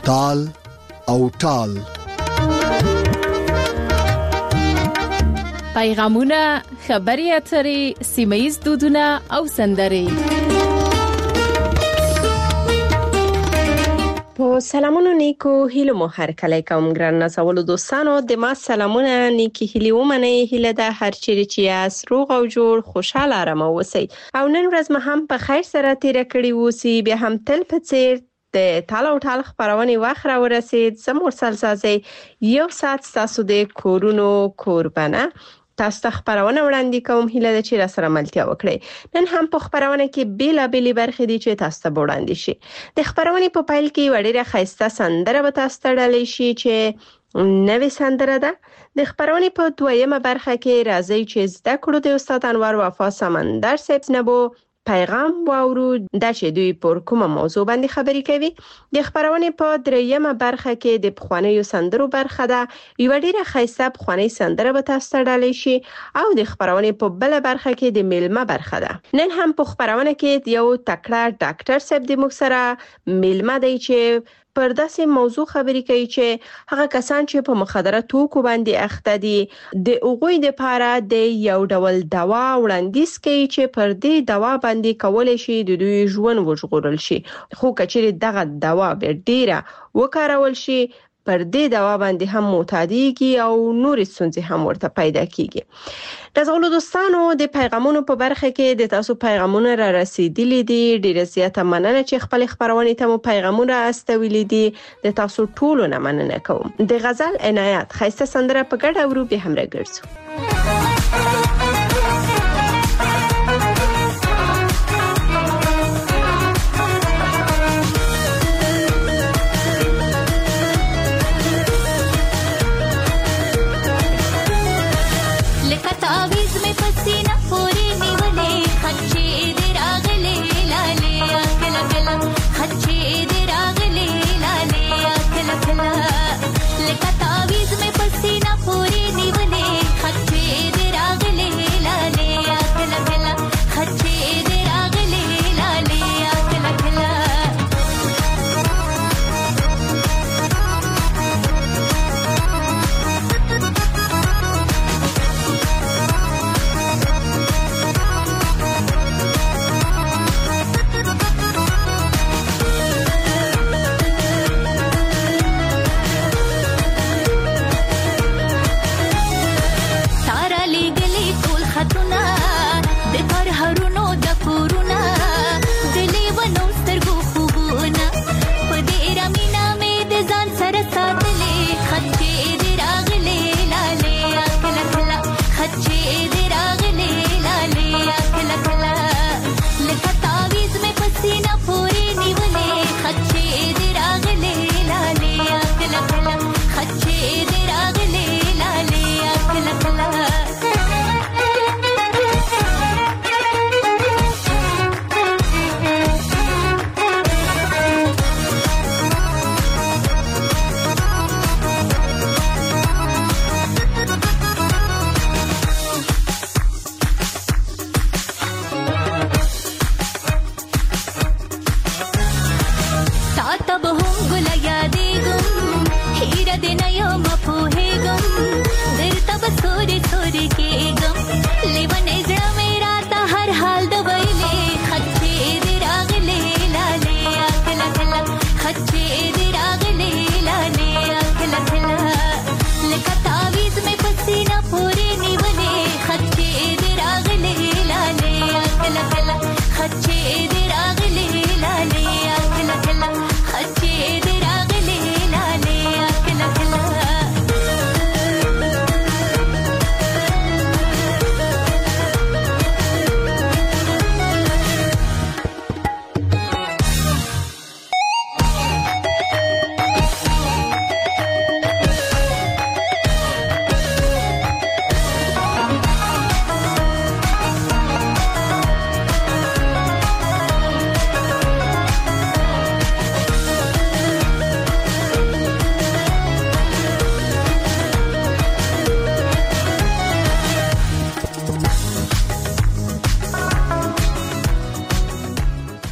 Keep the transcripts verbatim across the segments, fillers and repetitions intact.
تال او ټال. پیغامونه، خبري اترې، سیمه‌یز دودونه او سندرې. په سلامونو نیکو هیلو مو هر کله کوم ګران نازولو دوستانو د ما سلامونه نیکی هیلو ومنه هیله ده هر چیرې چې یاس روغ او جوړ خوشاله آرام اوسئ او نن ورځ مې هم په خیر سره تیر کړی وسی به هم تل په څیر د تال او ټال خبرونه واخ را ورسید زموږ سلسله یو ساعت تاسو د کورونو قربانه تاسو ته خبرونه وړاندې کوم هیله ده چې را سره ملتیا وکړي. نن هم په خبرونه کې بیلا بیلی برخې دي چې تاسو ته وړاندې شي. د خبرونه په پایل کې وړيره خاصه سندره به تاسو ته ډالې شي چې نوې سندره ده. د خبرونه په دویمه برخه کې راځي چې زده کړو د استاد انور وفا سمندر صاحب نبو پیغام واورو د چې دوی پر کومه موضوع باندې خبرې کوي. د خبرونه په دریمه برخه کې د پخوانیو سندرو برخه ده. یو ډیره خاصه پخوانی سندره به تاسو ته ډالې شي او د خبرونه په بل برخه کې د میلمه برخه ده. نن هم په خبرونه کې یو تکړه ډاکټر صاحب د مخ سره میلمه دی چې پر داسې موضوع خبرې کوي چې هغه کسان چې په مخدره توکو باندې اخته دي د اوغوی د پاره د یو ډول دوا وړاندیز کوي چې پر دې دوا باندې کولای شي د دوی ژوند وژغورل شي. خو کچېرې دغه دوا به ډیره وکارول شي پر دې دوا باندې هم معتادیږي او نورې ستونزې هم ورته پیدا کیږي. دغه دوستانو د پیغامونو په برخه کې د تاسو پیغامونه را رسیدلي دي. ډیره زیاته مننه چې خپل خبرونه ته مو پیغامونه استویلي دي. د تاسو ټولو نه مننه کوم. د غزل عنایت خاصه سندره په ګډه ورو به هم راګرځو. لکه تعویز میں پسینہ پوری نیولے خچے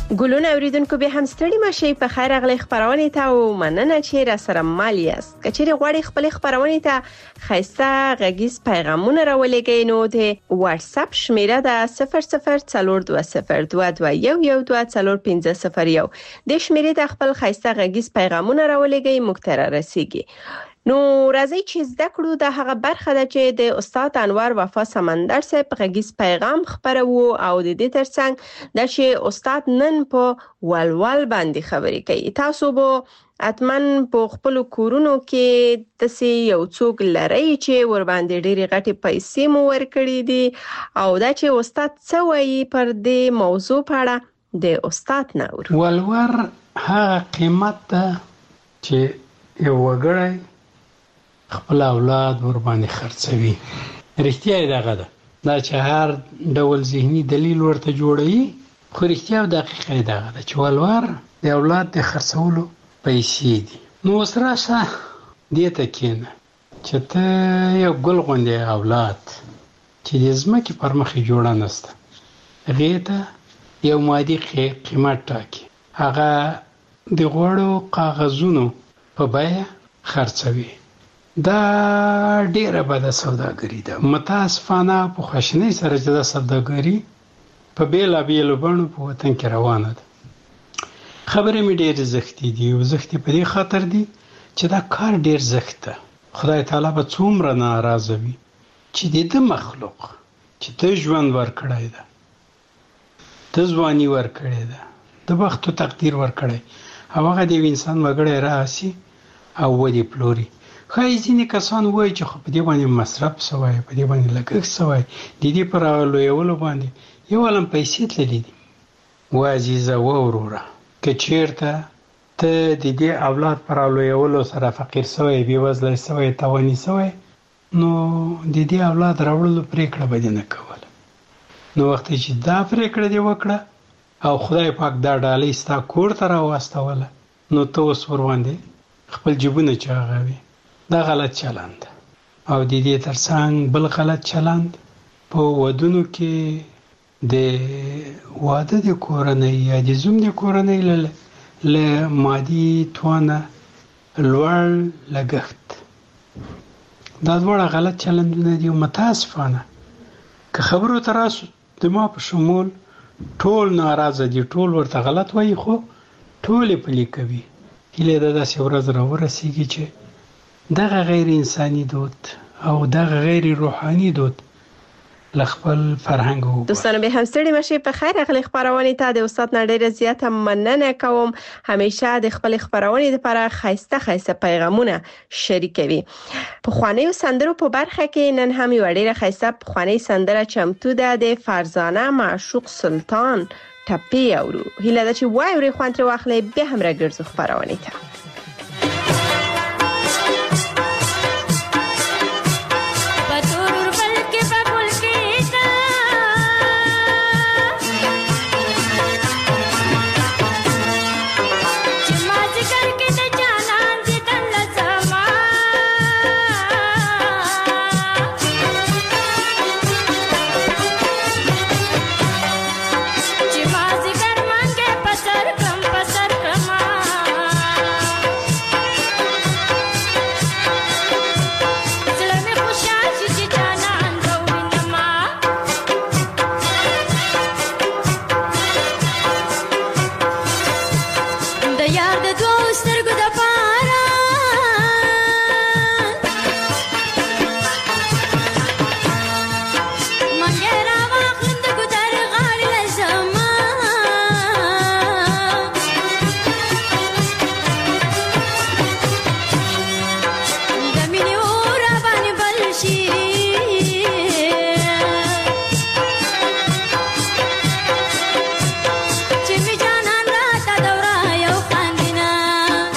ګلونه اوریدونکو به هم ستړي مشي په خیر اغلی خبرونه ته او مننه چې را سره مالی است کچېری غواړي خپل خبرونه ته خیسته غږیز پیغامونه راولېږئ نو د واتس اپ شمیره ده صفر صفر څلور دوه صفر دوه دوه یو یو دوه څلور پنځه صفر یو د شمیرې د خپل خیسته غږیز پیغامونه راولېږئ موږ ته رسیږي. نو راځي چې زده کړو د هغه برخه ده چې د استاد انور وفا سمندر صاحب غږیز پیغام خبرو او د دې ترڅنګ د چې استاد نن په ولول باندې خبرې کوي. تاسو به اتمن په خپل کورونو کې تاسو یو څوک لري چې ور باندې ډېری غټي پیسې مو ورکړي دي او دا چې استاد څه وایي پر دې موضوع په اړه د استاد نور. ولور هغه قیمت ده چې یو وګړی خپل اولاد ور باندې خرڅوي. رښتیا دغه ده دا چې هر ډول ذهني دلیل ورته جوړوي خو رښتیا او دقیقه دغه ده چې ولور د اولاد د خرڅولو پیسې دي. نو سره شه دې ته کېنه چې ته یو ګل غوندې اولاد چې د ځمکې پر مخې جوړه نسته هغې ته یو مادي قیمت ټاکي هغه د غوړو کاغذونو په بیه خرڅوي. دا ډیره بده سوداګري ده. متاسفانه په خواشنۍ سره چې دا سوداګري په بیلا بیلو بڼو په وطن کې روانه ده. خبرې مې ډېرې زښتې دي او زښتې په دې خاطر دي چې دا کار ډېر زښت ده. خدای تعالی به څومره ناراضه وي چې د ده مخلوق چې ته ژوند ورکړی ده ته ځواني ورکړې ده د بخت او تقدیر ورکړی او هغه د یو انسان وګړی راسي او ودې پلوري. ښایي ځینې کسان وایي چې خو په دې باندې مصرف سوی په دې باندې لګښت سوی د دې په رالویولو باندې یو عالم پیسې تللي دي. و عزیزه و وروره که چېرته ته د دې اولاد په رالویولو سره فقیر سوی بېوزلی سوی تاواني سوی نو د دې اولاد راوړلو پرېکړه به دې نه کوله. نو وخت چې دا پرېکړه دې وکړه او خدای پاک دا ډالۍ ستا کور ته راواستوله نو ته اوس ورباندې خپل جیبونه چاغوي. دا غلط چلند او د دې ترڅنګ بل غلط چلند په ودونو کې د واده د کورنۍ یا د زوم د کورنۍ له مادي توانه لوړ لګښت دا دواړه غلط چلندونه دي. متاسفانه که خبرو ته راسو د ما په شمول ټول ناراضه دي ټول ورته غلط وایي خو ټول یې پلي کوي. هیله ده داسې ورځ راورسیږي چې دغه غیر انساني دود او دغه غیر روحاني دود لخپل فرهنګ وو. دوستانو به هم ستړي مشي په خیر اغلی خبرونه ته د استاد نړۍ زیاته مننه کوم. همیشه د خپل خبرونه لپاره خیسته خیسته پیغامونه شریکوي. په خواني سندرو په برخه کې نن هم یو ډیره خیسته خواني سندره چمتو ده د فرزانه معشوق سلطان ټپي اورو. هیله ده چې وای ورې خوانتره واخلې به هم راګرځو خبرونه ته. Chimi janan rata daura yo khandina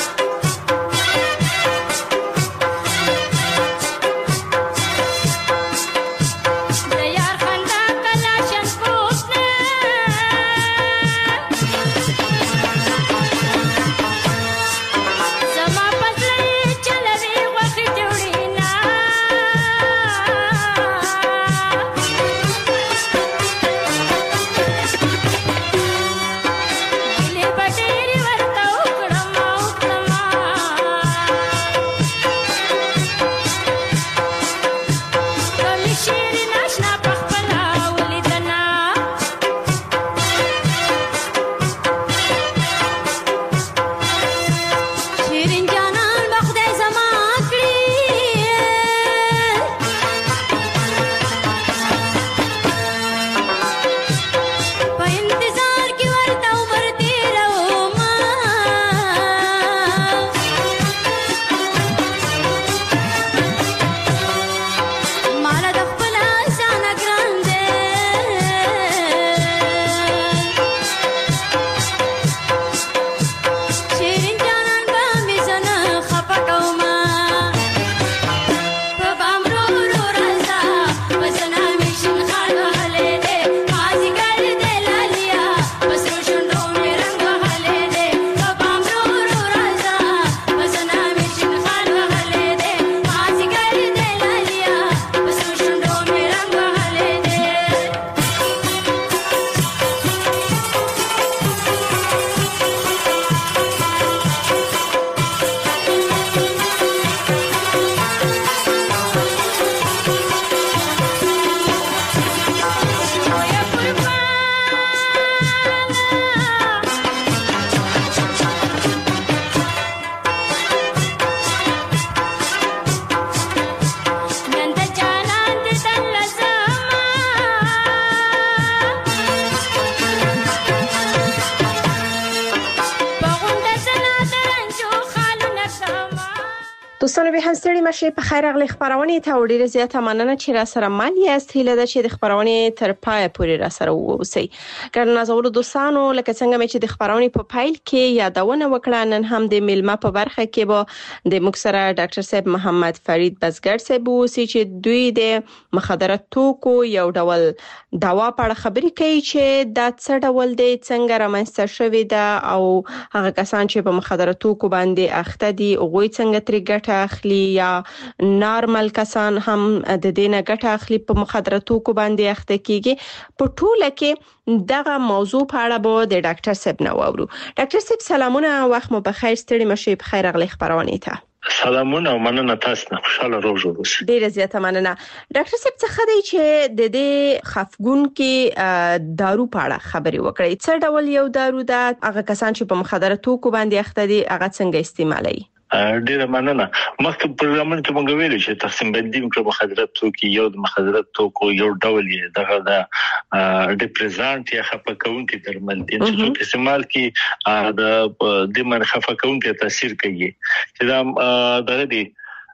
دوستانو به هم ستړي مشي په خیر اغلی خبرونه ته وړي زیاته مننه چې را سره مال یاست هیله ده چې د خبرونه تر پای پورې را سره ووسی. ګران نازولو دوستانو لکه څنګه مې چې د خبرونه په پایل کې یادونه وکړه نن هم د میلمه په برخه کې به د مکسره ډاکټر صاحب محمد فرید بزګر صاحب وسی چې دوی د مخدره توکو یو ډول دوا په اړه خبرې کوي چې دا څه ډول دی څنګه رامنځته شوی ده او هغه کسان چې په مخدره توکو باندې اخته دي هغه څنګه ترې ګټه اخلي یا نارمل کسان هم د دینه ګټه اخلي په مخدره توکو باندې اخته کیږي په ټوله کې دغه موضوع په اړه به د ډاکټر صاحب نو اورو. ډاکټر صاحب سلامونه وخت مو بخیر ستړي مشي په خیر اغلی خبرونه ته سلامونه مننه تاسو نه خوشاله روغ جوړ اوسئ. ډیره زیاته مننه. ډاکټر صاحب څه خدای چې د دې خفګون کې دارو په اړه خبري وکړي څه ډول یو دارو ده هغه کسان چې په مخدره توکو باندې اخته دي هغه څنګه استعمالوي؟ ډیره مننه. مخکې پروګرامونه کې موږ ویل چې تقسیم بندي کړو مخدره توکي یو د مخدره توکو یو ډول یې دغه د ډیپریزانت یا خفقونکي درمل دي چې استعمال کې د د من خفقونکي تاثیر کوي چې دا دغه دي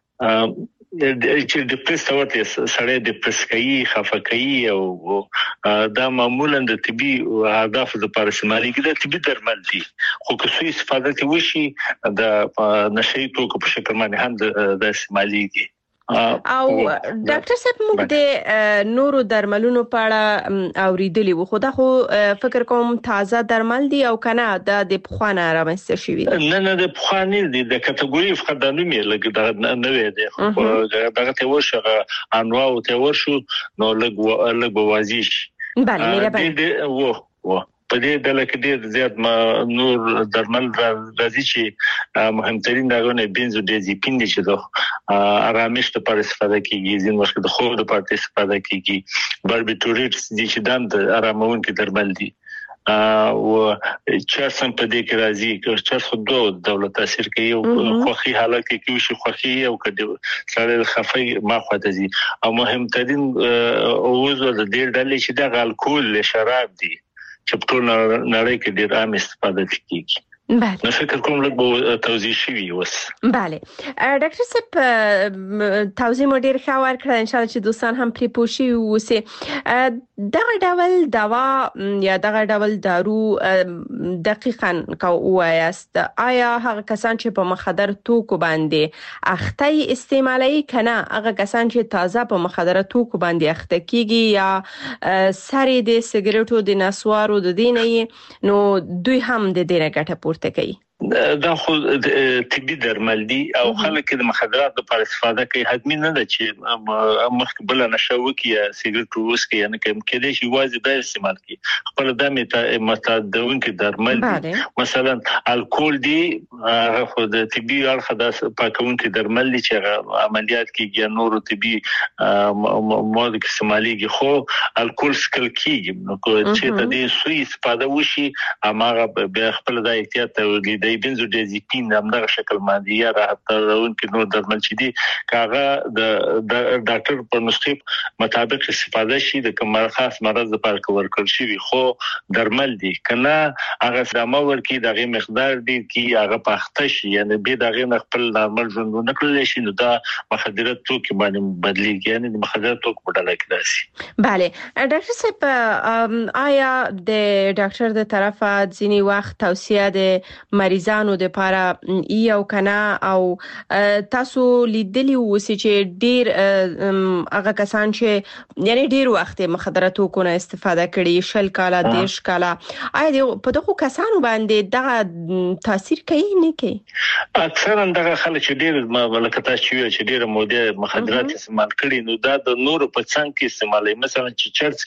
چې ډیپریس ورته سړی ډیپریس کوي خفقي او دا معمولا د طبي اهداف لپاره استعمالي کېږي د طبي درمل دي خو که څه استفاده کوي شي د نشي توکو په شکل باندې هم د استعمالي کېږي. او ډاکټر صاحب موږ د نورو درملونو په اړه اوریدلی وو خو دا خو فکر کوم تازه درمل دي او کنه د پخوانه رامنځته شوی دي؟ نه نه د پخوانه دي د کټګوري فقط د نومي لګ د نوې دي دغه ته ورشه انواع ته ورشو نو لګ لګ بوازیش بله مهرباني وو وو په دې ډله کې ډېر زیات نور درمل راځي چې مهمترین داغونه بنزودیازپین دي چې د آرامش لپاره استفاده کیږي ځین وخت د خوب لپاره استفاده کیږي باربیټوریټس دي چې د آرامونکي درمل دي او چرسم په دې کې راځي چې چرس خو دوه دولت تاثیر کوي او خوخي حالت کې کوي شي خوخي او کډه سره خفي ما خواته دي او مهمترین اوزو د دې ډلې چې د الکول شراب دي چې په ټول نړۍ کې ډېر عام استفاده کیږي. بله نو فکر کوم لږ توضیح شوی وس. بله ډاکټر صاحب توضیح مو ډیر ښه ورکړه ان شاء الله چې دوستان هم پری پوښي وسی دغه ډول دوا یا دغه ډول دارو دقیقاً کو وایست آیا هغه کسان چې په مخدر توکو باندې اخته استعمالي کنه هغه کسان چې تازه په مخدر توکو باندې اخته کیږي یا سری د سیګریټو د نسوارو د دینې نو دوی هم د دې ګټه پورته کوي؟ دا خو طبي درمل دي او خلک د مخدرات لپاره استفاده کوي حتمی نه ده چې مخکې بل نشه وکي یا سیګریټ وسکي یا نه کوم کېدای شي واځي د استعمال کوي خپل د متعددونکي درمل دي مثلا الکول دي هغه خو د طبي اړخ د پاکونکي درمل دي چې عملیات کېږي نور طبي مواد استعماليږي خو الکول سکل کېږي نو چې د دې سوي استفاده وشي اماغه به خپل د احتیاط توګه د بنزودیازپین همدغه شکل باندې یا راحت راونکي نور درمل چې دي کاغه د ډاکټر په نسخه مطابق استفاده شي د کوم خاص مرض لپاره کور کړی شي خو درمل دي کنه هغه سمه ورکی دغه مقدار دي چې هغه پخته شي یعنی به دغه خپل نارمل ژوند نه کړل شي نو دا مخدره توکي باندې بدلیږي یعنی د مخدره توکو په ډله کې راشي. بله ډاکټر صاحب آیا د ډاکټر د طرفه ځینی وخت توصیه د مریضانو د لپاره یو کنه او تاسو لیدلی وسی چې ډیر هغه کسان چې یعنی ډیر وخت مخدره توکو نه استفاده کړي شل کاله دیش کاله آیا په دغه کسانو باندې دغه تاثیر کوي نه کوي؟ اکثرا دغه خلک چې ډیر ملکتا چې ډیر موده مخدرات استعمال کړي نو دا د نور په څنګه کې استعمالي مثلا چې چرس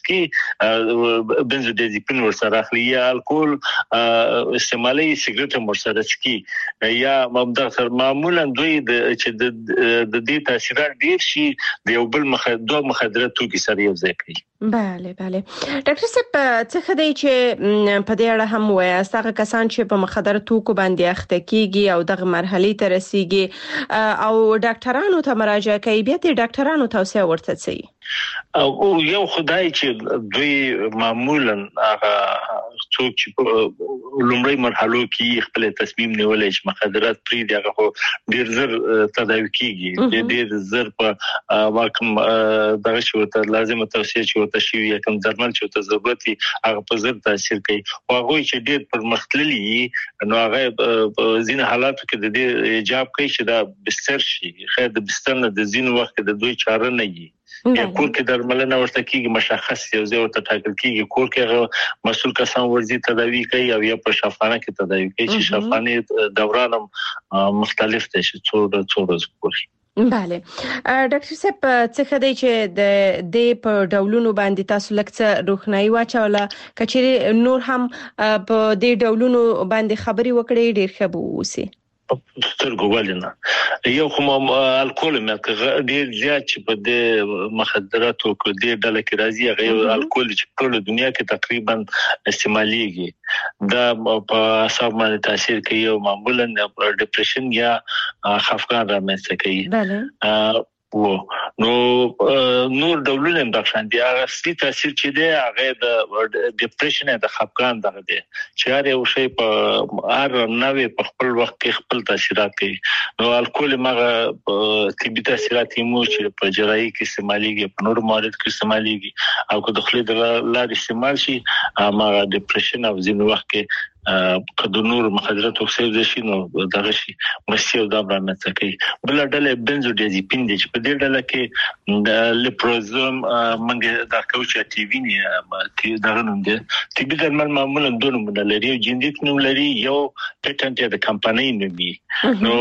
کې بنزودیازپین ورسره اخلي یا الکول استعمالي سیګریټ مرسره کی یا مبدغ معمولا دوی د چې د دې تاثیرات ډیر شي د یو بل مخدره توکي سره یو ځای کوي بله بله ډاکټر صاحب څه خدای چې په دې اړه هم وایي هغه کسان چې په مخدر توکو باندې اخته کیږي او دغه مرحله ته رسیږي او ډاکټرانو ته مراجعه کوي بیا د ډاکټرانو توصيه ورته کوي او یو خدای چې دوی معمولا هغه څوک چې لومړی مرحله کې خپل تصمیم نیولای چې مخدرات پری دی هغه ډیر زر تداوی کیږي ډیر زر په واکم دغه شو ته لازم توصيه چې ته شي یا کوم درمل چې ته ضرورت وي هغه په زر تاثیر کوي او هغه چې ډیر پرمختللي نو هغه زین حالاتو کې د دې ایجاب کوي چې دا بستر شي خیر د بستر نه د زین وخت د دوی چاره نه وي یا کور کې درملنه ورته کیږي مشخص یو ځای ورته ټاکل کیږي کور کې مسؤل کسان ورځي تداوی کوي او یا په شفاخانه کې تداوی کوي چې شفاخانه دوران مختلف دي چې څو څو ورځې کوي بله ډاکټر صاحب څه خدای چې د د په ډولونو باندې تاسو لکه روښنايي واچوله کچې نور هم په دې ډولونو باندې خبري وکړي ډیر ښه بو وسی سترګو ولنه یو کوم الکول مې ډیر زیات چې په دې مخدراتو کې ډیر ډله کې راځي هغه الکول چې ټول دنیا کې تقریبا استعماليږي دا په اعصاب باندې تاثیر کوي او معمولا ډیپریشن یا خفګان رامنځته کوي بله و نو نور ډولونه د شان دي هغه ستې تاثیر چې دی هغه د ډیپریشن د خفګان دغه دی چې هر یو شی په هر نوې په خپل وخت کې خپل تاثیرات کوي نو الکول مغه طبي تاثیرات مو چې په جراحي کې استعماليږي په نور مواد کې استعماليږي او که د خلې د لارې استعمال شي هغه ډیپریشن او ځینې وخت کې کله نور مخدرات اکساید شي نو دغه شي مسي او د برانته کوي بل ډله بنزودیازپین دي چې په دې ډله کې د لیپروزوم منګه د کوچا ټي وی نه چې دغه نوم دي طبي درمل معمولا دوه نومونه لري جنډیک نوم لري یو پیټنټ د کمپنۍ نوم دی نو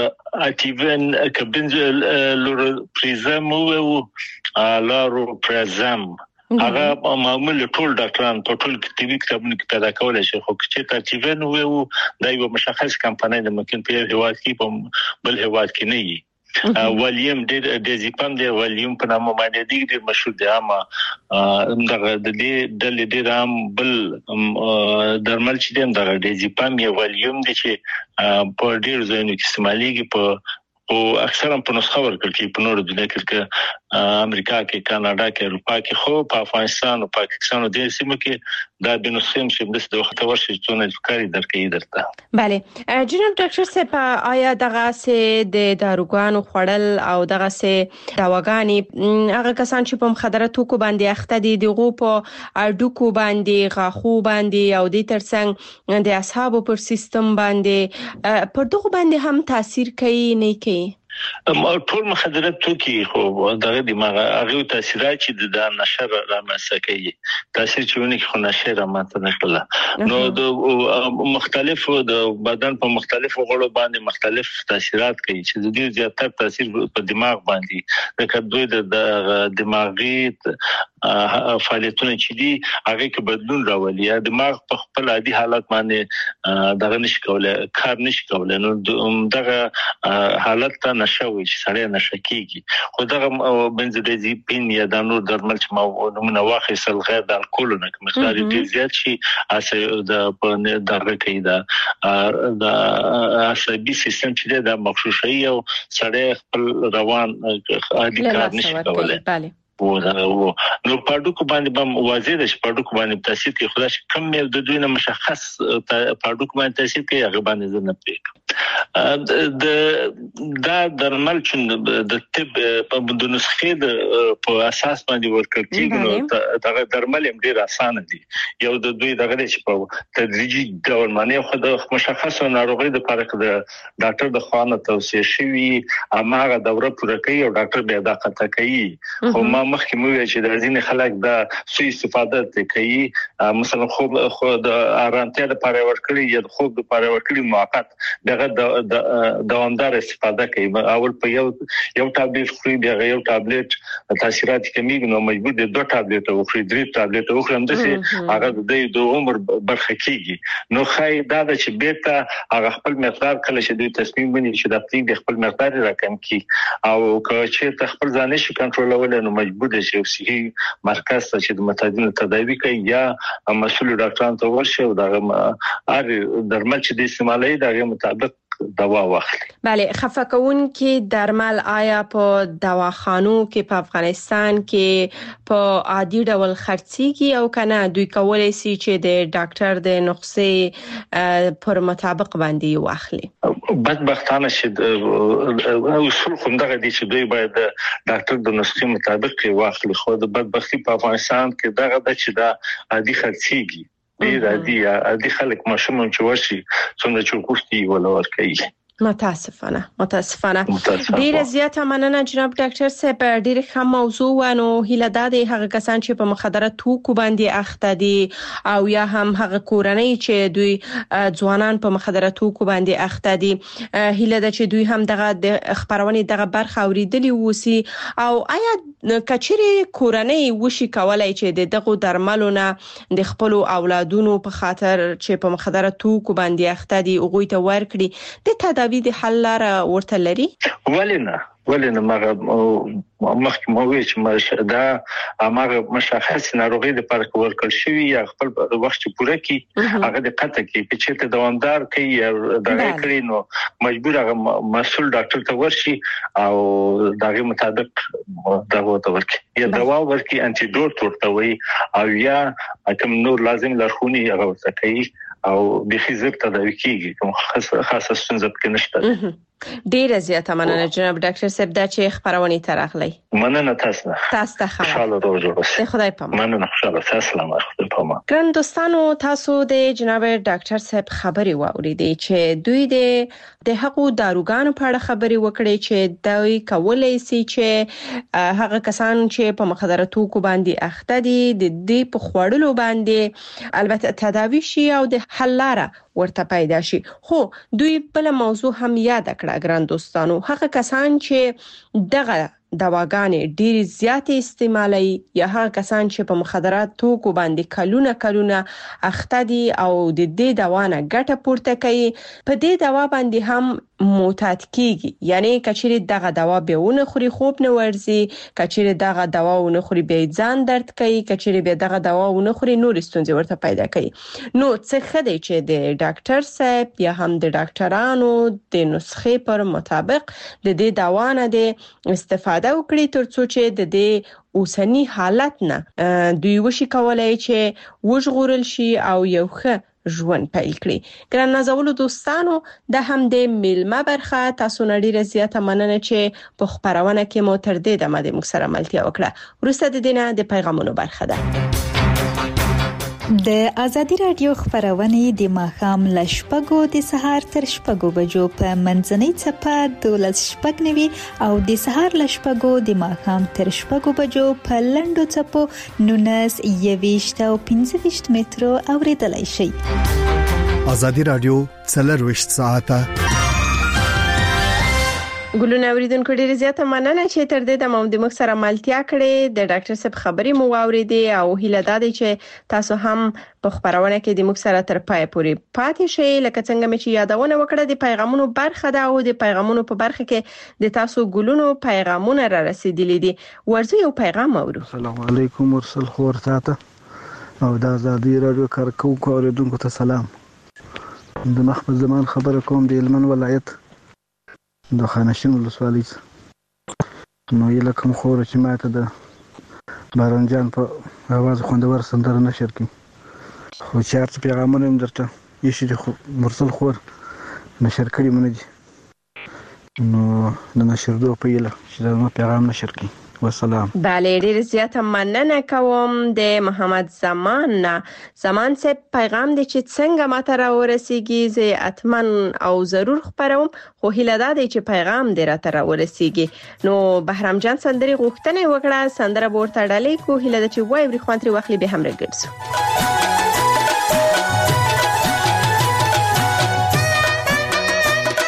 اټیون کبنزل لورپریزم او لوروپریزم هغه معمول ټول ډاکټران په ټول طبي کتابونو کې پیدا کولای شي خو چې ترتیبن وو دا یو مشخص کمپنۍ د ممکن په هیواد کې په بل هیواد کې نه وي ولیم د ډیزیپام د ولیم په نامه باندې ډیر مشهور دی اما دغه د دې د لیدرام بل درمل چې د دغه ډیزیپام یو ولیم د چې په ډیر ځایونو کې استعماليږي په او اکثرا په نسخه ورکړل کې په نور دنیا کې امریکا کې کاناډا کې اروپا کې خو په افغانستان او پاکستان او د سیمو کې دا د نسخې چې د وخت ورشي څونه افکاري درکې درته bale جناب ډاکټر صاحب آیا دغه سه د داروګانو خوړل او دغه سه دواګانی هغه کسان چې په مخدرات توکو باندې اخته دي دغه په اډوکو باندې غاخو باندې او د ترڅنګ د اصحابو پر سیستم باندې پر دغه باندې هم تاثیر کوي نه کوي ټول مخدرات توکي خو دغه دماغ هغه تاثیرات چې د نشر رامنځته کوي تاثیر چېونه خو نشر رامنځته نه کړل نو د مختلفو د بدن په مختلفو غړو باندې مختلف تاثیرات کوي چې د دې زیاتره تاثیر په دماغ باندې د کډوي د دماغي فعالیتونه چې دي هغه کې بدلون راولي دماغ په خپل عادي حالت باندې دغه نشي کولای کار نشي کولای نو دغه حالت ته نشوي چې سړی نشه کیږي خو دغه بنزودیازپین یا د نور درمل چې ما نمونه واخیستل غیر د الکول نه مقدار ډیر زیات شي اسه د په دغه کې دا د عصبي سیستم چې د مخشوشي او سړی خپل روان عادي کار نشي کولای و نو پاډوکو باندې بم واضح ده چې پاډوکو باندې تاثیر کوي خدای چې کم یو د دوی نه مشخص پاډوکو باندې تاثیر کوي هغه باندې زنه پېک د دا درمل چې د طب په د نسخې د په اساس باندې ورکړل کېږي نو دا درمل هم ډیر اسانه دي یو د دوی دغه چې په تدریجي ډول باندې خو د مشخص ناروغي د لپاره د ډاکټر د خوانه توصیه شوی اماغه دوره پوره کوي او ډاکټر به دا قطع کوي خو مخکې مو ویل چې د ځینې خلک دا سوء استفاده کوي مثلا خو د ارامتیا لپاره ورکړي یا د خوب لپاره ورکړي موقت دغه هغه د دوامدار استفاده کوي. اول په یو یو ټابلیټ خوري بیا یو ټابلیټ تاثیرات کمیږي نو مجبور دي دوه ټابلیټ وخوري درې ټابلیټ وخوري هم دسه هغه د عمر برخه کیږي. نو خای دا چې بیرته هغه خپل مقدار کله چې دوی تصمیم ونیسي چې د پلین د خپل مقدار راکم کی او که چې ته خپل ځان نشي کنټرولول نو مجبور دي چې صحي مرکز ته چې د معتدل تداوی کوي یا مسؤل ډاکټرانو ته ورشي او دا هر درمل چې د استعمالي دغه مطابق دوا واخلي. بله، خفقون کې درمل آیا په دواخانو کې په افغانستان کې په عادي ډول خرڅيږي او کنه دوی کولای شي چې د ډاکټر د نسخې پر مطابق باندې واخلي؟ بدبختانه چې اصول خوندغه دي چې دوی باید ډاکټر د نسخې مطابق واخلي، خو د بدبختی په افغانستان کې دغه د چې دا عادي خرڅيږي ډیر عادي عادي خلک ماشوم چې ورشي څنګه چې کوفتي ولور کوي. متاسفانه متاسفانه ډیر زیاته مننه جناب ډاکټر صاحب، ډیر ښه موضوع ونه هیله ده هغه کسان چې په مخدره توکو باندې اخته دي او یا هم هغه کورنۍ چې دوی ځوانان په مخدره توکو باندې اخته دي هیله ده چې دوی هم دغه د خبرونه دغه برخه اوریدلی وسی او آیا کچري کورنۍ وشي کولای چې دغه درملونه د خپل اولادونو په خاطر چې په مخدره توکو باندې اخته دي او غوي ته ورکړي د تداوی د حل لاره ورته لري؟ ولنه ولنه مغه مخکې مو وی چې مشه دا هغه مشخص ناروغي د پر کول کول شي یا خپل وخت پوره کی هغه د قطع کی چې ته دوامدار کوي دغه کړی نو مجبور هغه مسؤل ډاکټر ته ورشي او دغه مطابق دغه ته ورکړي یا دوا ورکړي انټي ډوټ ورته وي او یا کوم نور لازم لارښوونې هغه ورته کوي او بخي زر تداوی کیږي کوم خاصه خاصه ستونزه کې نشته. ډیره زیاته مننه جناب ډاکټر صاحب دا چې خبرونه ترغلي. مننه تاسو تاسو ته ښه خوشاله روزه خدای پامه. مننه خوشاله سلام خدای پامه. ګران دوستانو تاسو د جناب ډاکټر صاحب خبري واوریدې چې دوی د د هغو داروګانو په اړه خبري وکړي چې دوی کولای شي چې هغه کسان چې په مخدره توکو باندې اخته دي د دې په خوړلو باندې البته تداوی شي او د حل لاره ورته پیدا شي. خو دوی بل موضوع هم یاد کړه ګران دوستانو، هغه کسان چې دغه دواګانې ډېر زیات استعمالي یا هغه کسان چې په مخدرات توکو باندې کلونه کلونه اخته دي او د دې دوا نه ګټه پورته کوي په دې دوا باندې هم معتاد کیږي. یعنی کچېری دغه دوا به ونه خوري خوب نه ورزي، کچېری دغه دوا ونه خوري به ځان درد کوي، کچېری به دغه دوا ونه خوري نور ستونزې ورته پیدا کوي. نو څه خدای چې د ډاکټر صاحب یا هم د ډاکټرانو د نسخې پر مطابق د دې دوا نه د استفاده وکړي ترڅو چې د دې اوسنی حالت نه دوی وشي کولای چې وژغورل شي او یو ښه ژوند پیل کړي. ګران نازولو دوستانو د هم د میلمه برخه تاسو نړۍ رضایت مننه چې په خبرونه کې مو تر دې دمه د مکسره ملتیا وکړه. ورسته د دینه د پیغامونو برخه ده. د ازادي رادیو خبرونه د ماخام لشپګو د سهار تر شپږو بجو په منځنۍ چپه دولس شپږ نوي او د سهار لشپګو د ماخام تر شپږو بجو په لندو چپو نونس یويشت او پنځه ویشت مترو اوریدلای شي. ازادي رادیو څلور وشت ساعته ګلونه اوریدونکو ډیره زیاته مننه چې تر دې د مو د مخ سره ملتیا کړې. د ډاکټر صاحب خبري مو اوریدې او هیله ده چې تاسو هم په خبرونه کې د مخ سره تر پای پورې پاتې شئ. لکه څنګه مې چې یادونه وکړه د پیغامونو برخه ده او د پیغامونو په برخه کې د تاسو ګلونو پیغامونه را رسیدلي دي. ورځي یو پیغام اورو. السلام علیکم ورسل خور تاته او د ازادي رادیو کارکونکو اوریدونکو ته سلام. د مخبز زمان خبره کوم د هلمند ولایت د خانشین ولسوالۍ نو یله کوم خور چې ماته د بارنجان په आवाज خوندور سندره نشر کی خو چارت پیغامونه هم درته یشي خو مرسل خور نشر کړی مونږ دي نو د نشر دوه په یله چې دا پیغام نشر کی. والسلام. بله ډیر زیاته مننه کوم د محمد زمان نه. زمان سه پیغام دی چې څنګه ماته را ورسیږي زه اتمن او ضرور خبروم خو هیله ده چې پیغام دې را تر ورسیږي. نو بهرام جان سندري غوښتنه وکړه سندره ورته ډالې کو هیله ده چې وای بری خوانتري واخلي به هم راګرځو.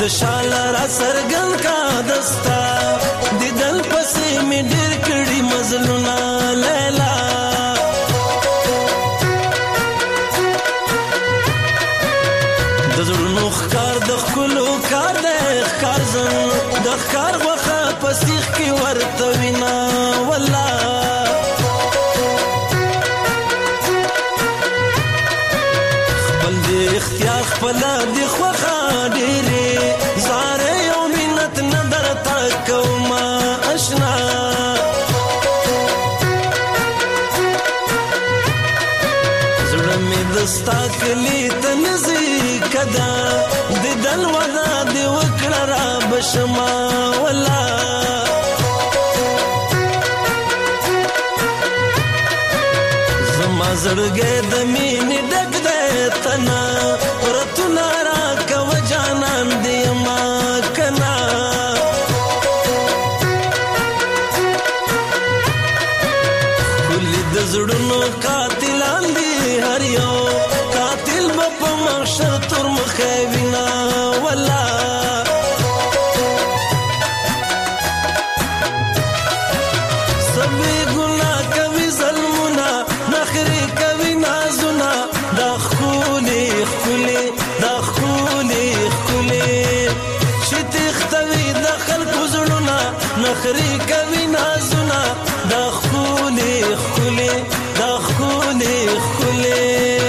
د شاله را سرګن کا دستا د دل پسې می ډېر کړي مزلونه لیلا د زړونو ښکار د ښکلو کار د ښکار زن د ښکار غوښه په سیخ کې ورته وینا والله اختیار خپل دی خوخه ډېرې زاره یو منت نه درته کومه اشنا زړه مې د ستا کلي ته نزدیکه ده د دل وعده دې وکړه را بشمه والله زما زړګی د مینې ډک دی تنا رتنا را کو جانان دی ما کنا کلی د زړونو قاتلان دی هر یو قاتل په محشر تر مخه وینا والله سبي ګناه کوي ظلمونه نخري کوي نازونه دا خولي خولي دا خولي خولي چې تختوي د خلکو زړونه نخري کوي نازونه دا خولي خولي دا خولي خولي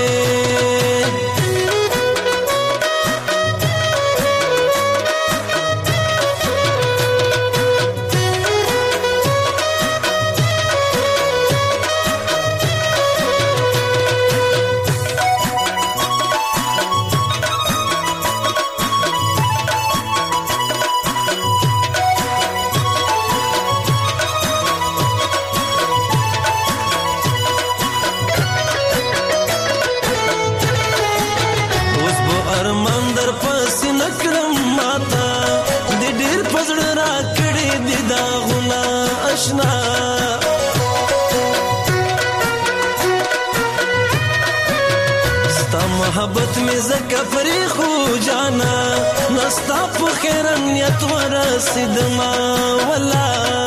محبت میں زکا فریخو جانا نستا پو خیرن یت ورسید ما والا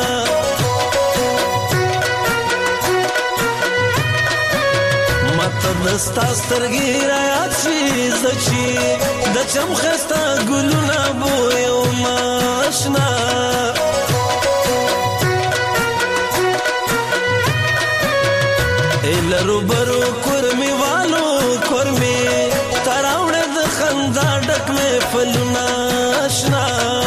مت دستا سترگی رایات شی زچی دچم خستا گلونا بویو ما اشنا ایلرو برو کرمی والو کرمی تراوڑ د خندا ډک مې فلونا اشنا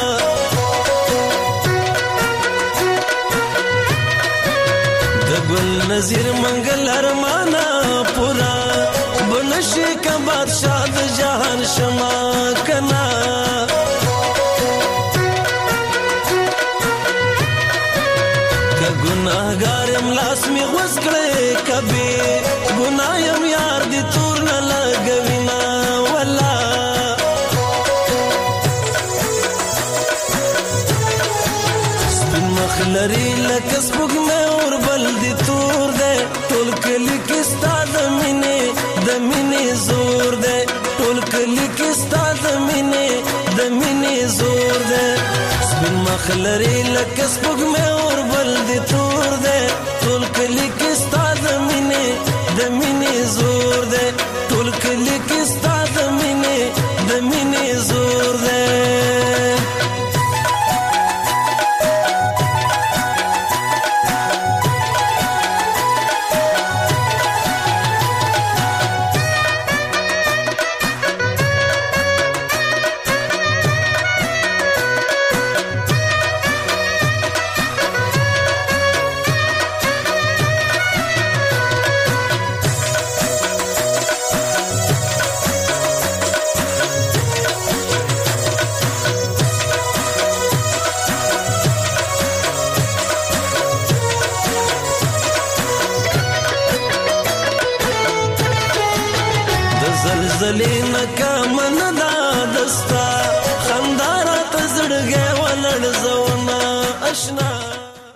د ګل نظیر منګل ارمانا پورا بنشي کا بادشاہ د جهان شما کنا کا گناهګار ملاس می غوس کړي کبي ګنایم یار دي تور نه لګوینا والله سپین مخلري لکه سپوږ مې اور بل دي تور ده ټول کلی کې ستا د مینې د مینې زور ده ټول کلی کې ستا د مینې د مینې زور ده سپین مخلري لکه سپوږ مې اور بل دي تور ده ټول کلی کې ستا د مینې د مینې زور ده ټول کلی کې ستا د مینې د مینې زور ده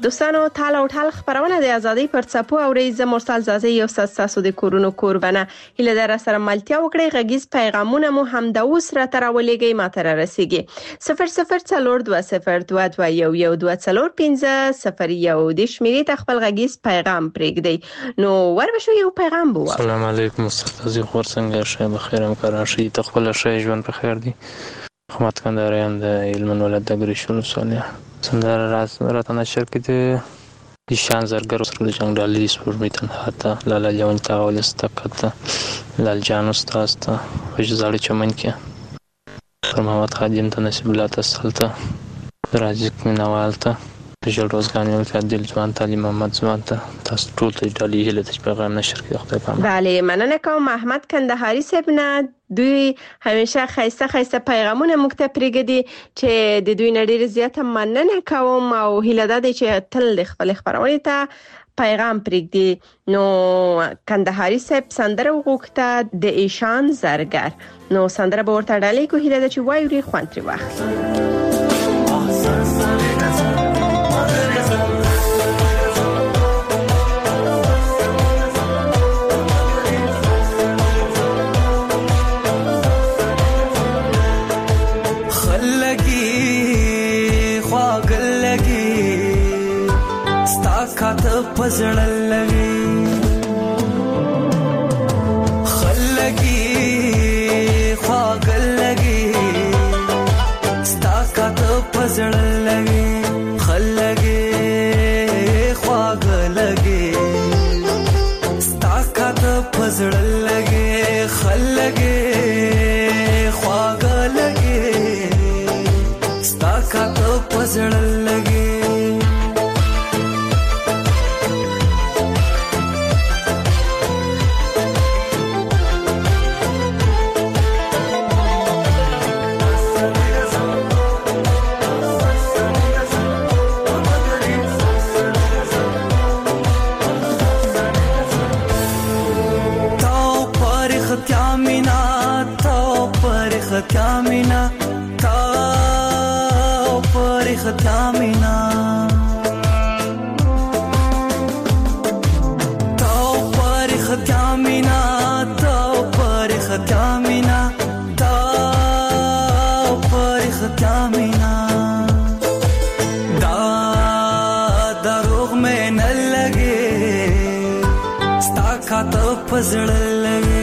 دوستانو تال او ټال خبرونه د ازادي پر څپو او ریز مرسل زازي یو ساسو د کورونو کوربنه هله در سره ملتیا وکړي غږیز پیغامونه مو هم د اوس را ترولېږي ماته رسیږي صفر صفر څلور دوه صفر دوه دوه یو یو دوه څلور پنځه صفر یو د شمیرې تخپل غږیز پیغام پرېږدي نو وربشو یو پیغام بو. السلام علیکم استاد خور څنګه شه بخیر ام کراشي تخپل شه ژوند په خیر دي خدمت کنداريان د علم ولادت د ګریشل سولیا سندر راز راتنه شرکت ایشان زرگر سر جنگ دالی سپورمی تنها تا لالا جوان تاول استقط لال جان استاد تا خوش زاړه چمن کې پر محمد خادم ته نصیب الله تسلط راجک منوال ته جل روزګان یو ته دل ځوان تعلیم محمد ځوان ته تاسو ټول ته ډالۍ هله د پیغام نشر کې خدای پامه. بله مننه کوم احمد کندهاری صاحب نه دوی همیشه خیسته خیسته پیغامونه موږ ته پرېږدي چې د دوی نه ډېر زیاته مننه کوم او هیله ده چې تل د خپل خبرونې ته پیغام پرېږدي. نو کندهاری صاحب سندره وغوښته د ایشان زرگر نو سندره به ورته ډالۍ کو هیله ده چې وایوري خوند ترې واخلي. پزړ لګي خلګي خواګل لګي ستا کات پزړ لګي خلګي خواګل لګي ستا کات پزړ لګي خلګي خواګل لګي ستا کات پزړ لګي Kamina, tao parikh kamina, tao parikh kamina, tao parikh kamina, tao parikh kamina. Da darugh mein n lage, sta khat pazd lage.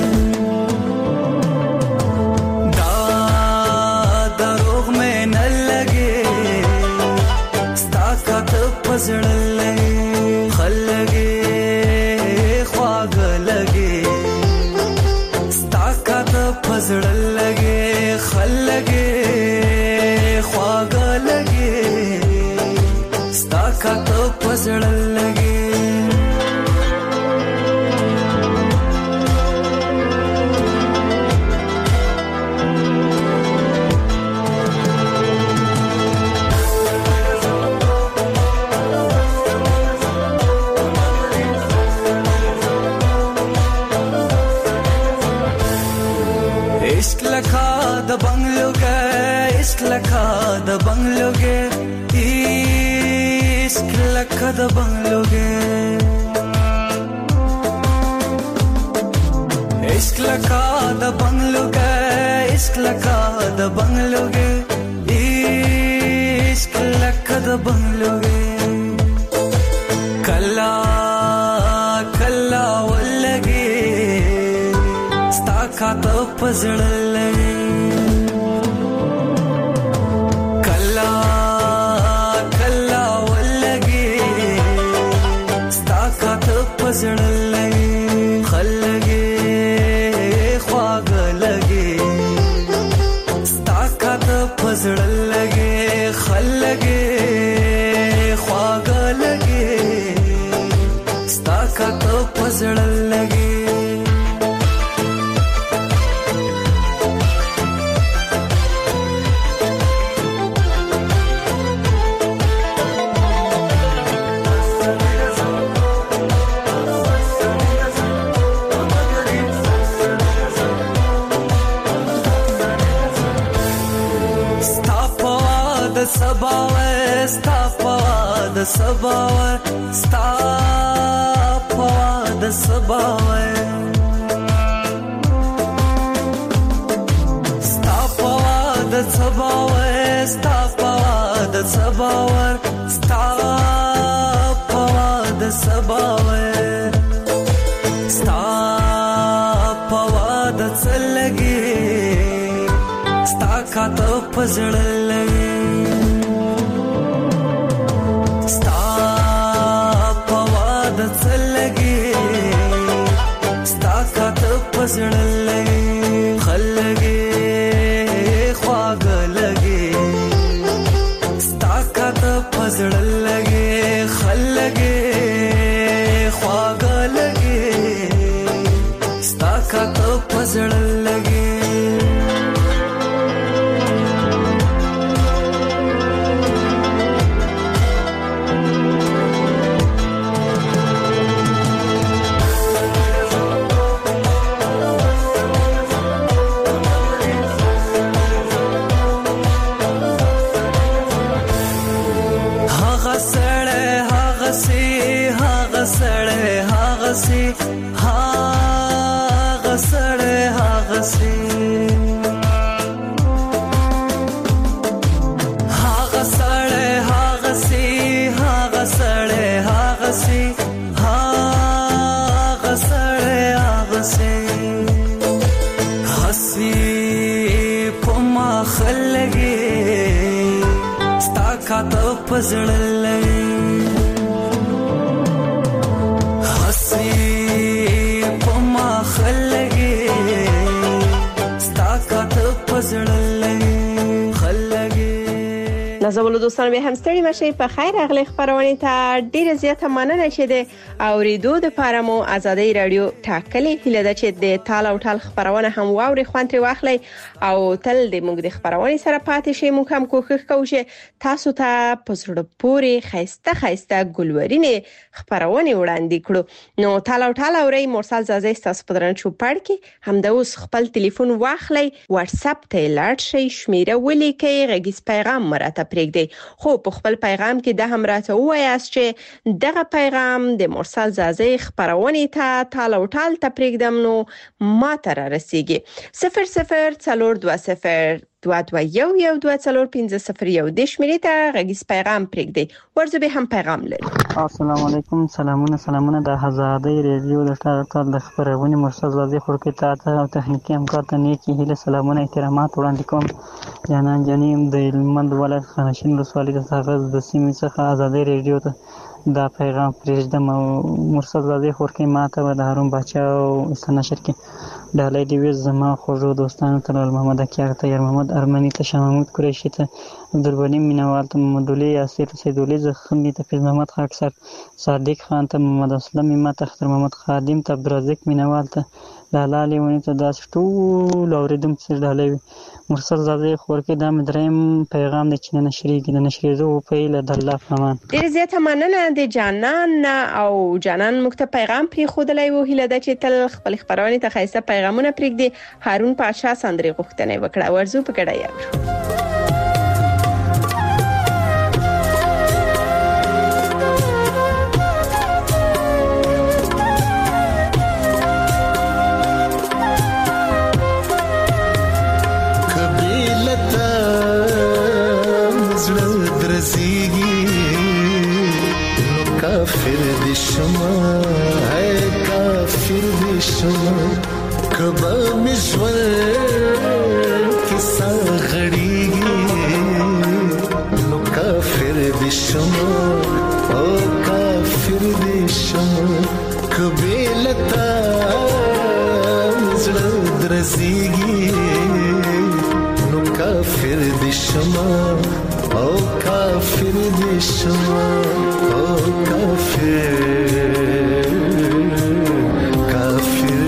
پزړ لګي خلګي خواګ لګي ستا کات پزړ لګي خلګي خواګ لګي ستا کات پزړ لګي د بنگلو گے عشق لکھا د بنگلو گے عشق لکھا د بنگلو گے عشق لکھا د بنگلو گے عشق لکھا د بنگلو گے عشق لکھا د بنگلو گے کلا کلا ولگے ستا کات پزړ لګي کلا کلا ولګي ستا کات پزړ لګي خلګي خواګ لګي ستا کات پزړ لګي خلګي خواګ لګي ستا کات پزړ لګي د سباوه ستا پوا د سباوه ستا پوا د سباوه ستا پوا د سباوه ستا پوا د سباوه ستا پوا د سباوه ستا پوا د څلګي ستا کاته پزړلې ستا پوا د څلګي ستا کاته پزړلې خلګي خواګلګي ستا کاته پزړلې خلګي خواګلګي ستا کاته پزړلګي هاغسي هاغسړې هاغسي هاغسړې هاغسي هاغسړې هاغسي هاغسړې هاغسي هسي پما خلګي ستا کاته پزړلې نازولو دوستان به هم ستړي مشي په خیر اغلی خبرونه ته ډیره زیاته مننه چې د اوریدو د پاره مو آزادۍ رادیو ټاکلي هله د چې د تال او ټال خبرونه هم واوري خوانتري واخلي او تل د موږ د خبرونه سره پاتې شي موږ هم کوښښ کوو چې تاسو ته پسړ پوري خيسته خيسته ګلورینه خبرونه وړاندې کړو نو تال او ټال اوري مرسل زازي تاسو په درن چوپړ کې هم د اوس خپل ټلیفون واخلي واتس اپ ته لاړ شي شمیره ولیکي غږیز پیغام مرته پرېږدي خو په خپل پیغام کې د هم راته وایاست چې دغه پیغام د مرسل زازي خبرونه ته تال او ټال ته پرېږدم نو ما تر رسیدي صفر صفر څلور دوه صفر دوه دوه یو یو دوه څلور پنځه صفر یو د شمیرې ته غږیز پیغام پرېږدي ورځو به هم پیغام لري السلام علیکم سلامونه سلامونه د آزادۍ رادیو د ټاکل د خبرونه مرسل زازي خورکې ته او تخنیکی همکار ته نیکی هیله سلامونه احترامات وړاندې کوم جانان جنیم د هلمند ولایت خانشین ولسوالۍ د ساغز د سیمې څخه آزادۍ رادیو ته دا پیغام پرېږدم او مرسل زازي خورکې ماته و د هارون باچا او استنشر کې ډالۍ دی وز زما خوږو دوستانو ته محمد اکیار ته یار محمد ارمنی ته شاه محمود قریشی ته عبدالبنی مینوال ته محمد ولی یاسر سیدولی زخمی ته فیض محمد خاکسر صادق خان ته محمد اسلم ما ته اختر محمد خادم ته عبدالرزاق مینوال ته لالا لیونی ته داس ټول اوریدم چې ډالۍ مرسل زازي خورکې دا مدریم پیغام د چینه نشری کې د نشری زو په اله د الله فمان ډیر زیاته مننه د جانان او جانان مکته پیغام پری خودلای وو هله د چې تل خپل خبرونه ته خاصه پیغامونه پرېږدي هارون پاشا سندري غوښتنه وکړه ورزو په کډه یو کافر دی شما ہے کافر دی شما کبا مشور کسا غڑیگی نو کافر دی شما او کافر دی شما کبی لتا زڑا درزیگی نو کافر دی شما او کافر دی شما او کافر کافر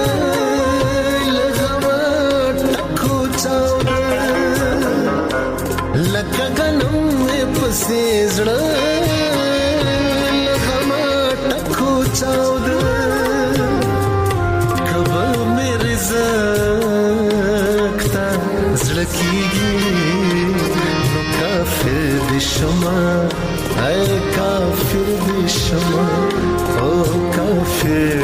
لغما ټکو چاود لکه غنم پسې زړه لغما ټکو چاود کبه مې رزق تا زړه کېږي نو کافر دې شمه اے کافر دې شمه او کافر